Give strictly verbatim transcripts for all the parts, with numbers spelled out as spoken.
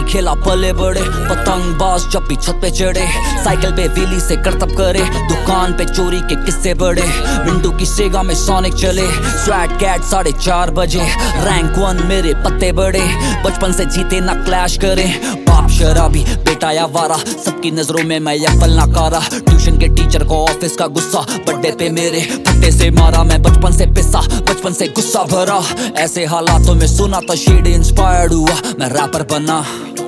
खेला पले बड़े, पतंगबाज जब भी छत पे चढ़े, साइकिल पे व्हीली से करतब करे, दुकान पे चोरी के किस्से बड़े, विंडो की सेगा में सोनिक चले, स्वैट कैट साढ़े चार बजे, रैंक वन मेरे पत्ते बड़े, बचपन से जीते ना क्लैश करे, बाप शराबी बेटा या वारा, सबकी नजरों में मैं अव्वल नाकारा, ट्यूशन के टीचर को ऑफिस का गुस्सा, बर्थडे पे मेरे फट्टे से मारा, मैं बचपन से पिसा, बचपन से गुस्सा भरा, ऐसे हालातों में सुना तो शेड इंस्पायर्ड हुआ, मैं रैपर बना।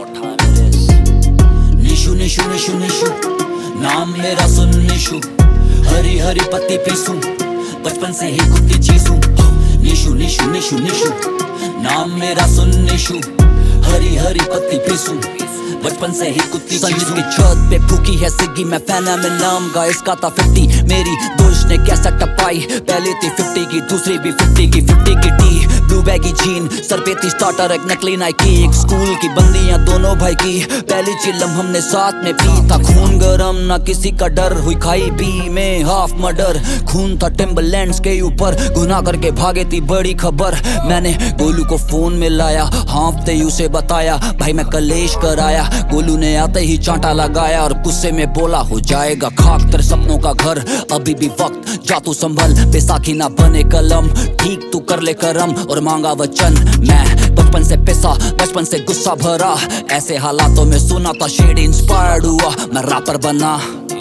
निशु निशु निशु निशु नाम मेरा सुन निशु, हरी हरी पत्ती पीसूं, बचपन से ही कुत्ती चीसूं, निशु निशु निशु निशु नाम मेरा सुन निशु, हरी हरी पत्ती पीसूं, बचपन से ही कुत्ती चीसूं। की छत पे फूकी है सिग्गी, मैं फैन है मैं नाम का इसका था फिफ्टी, मेरी दोस्त ने कैसा टपाई, पहले थी फिफ्टी की दूसरी भी फिफ्टी की, फिफ्टी की टी ब्लू बैगी जीन, सर पे थी स्टार्टर एक नकली नाइकी, एक स्कूल की बंदियां दोनों भाई की, पहली चिल्लम हमने साथ में पी, था खून गरम ना किसी का डर, हुई खाई पी में हाफ मर्डर, खून था टिम्बरलैंड्स के ऊपर, गुनाह करके भागे थी बड़ी खबर, मैंने गोलू को फोन में लाया, हाँफते ही उसे बताया भाई मैं कलेश कराया, गोलू ने आते ही चांटा लगाया और गुस्से में बोला हो जाएगा खाक तेरे सपनों का घर, अभी भी वक्त जा तू संभल, बैसाखी ना बने कलम, ठीक तू कर ले करम और मांगा वचन, मैं बचपन से पिसा, बचपन से गुस्सा भरा, ऐसे हालातों में सुना था शेड इंस्पायर्ड हुआ, मैं रैपर बना।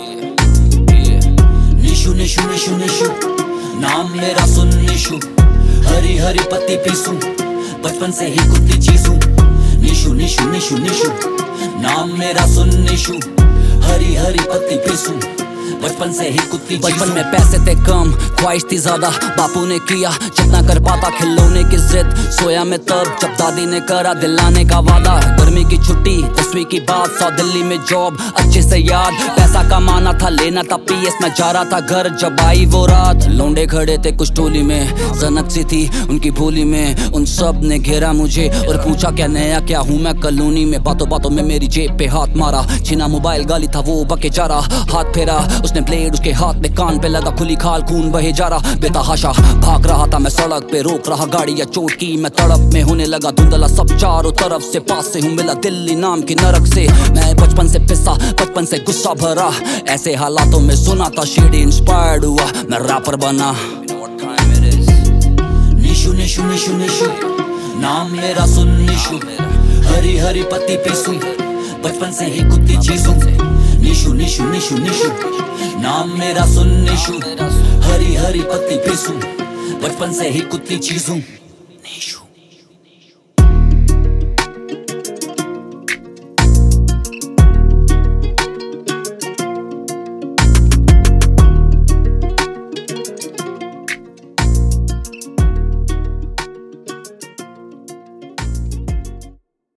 निशु निशु निशु निशु नाम मेरा सुन निशु, हरी हरी पत्ती पीसूं, बचपन से ही कुत्ती चीसूं, निशु निशु निशु निशु नाम मेरा सुन निशु, हरी हरी पत्ती पीसूं, बचपन से ही कुत्ती। बचपन में पैसे थे कम, ख्वाहिश थी ज्यादा, बापू ने किया जितना कर पाता, खिलौने की जिद, सोया मैं तब जब दादी ने करा दिलाने का वादा, गर्मी की छुट्टी दसवीं की बात, सौ दिल्ली में जॉब अच्छे से याद, पैसा कमाना था लेना था पीएस, मैं जा रहा था घर जब आई वो रात, लौंडे खड़े थे कुछ टोली में, सनक सी थी उनकी भोली में, उन सब ने घेरा मुझे और पूछा क्या नया क्या हूँ मैं कॉलोनी में, बातों बातों में मेरी जेब पे हाथ मारा, छीना मोबाइल गाली था वो बके जा रहा, हाथ फेरा उसने ब्लेड उसके हाथ में, कान पे लगा खुली खाल खून बहे जा रहा, बेतहाशा भाग रहा था मैं सड़क पे, रोक रहा गाड़ी या चोट की मैं तड़प में, होने लगा धुंधला सब चारों तरफ से, पास से हूँ मिला दिल्ली नाम की नरक से, मैं बचपन से पिसा, बचपन से गुस्सा भरा, ऐसे हालातों में सुना था शेड इंस्पायर्ड हुआ, मैं रैपर बना। निशु निशु निशु निशु नाम मेरा सुन निशु, हरी हरी पत्ती पीसूं, बचपन से ही कुत्ती चीसूं, निशु निशु निशु निशु नाम मेरा सुन निशु, हरी हरी पत्ती पीसूं, बचपन से ही कुत्ती चीसूं।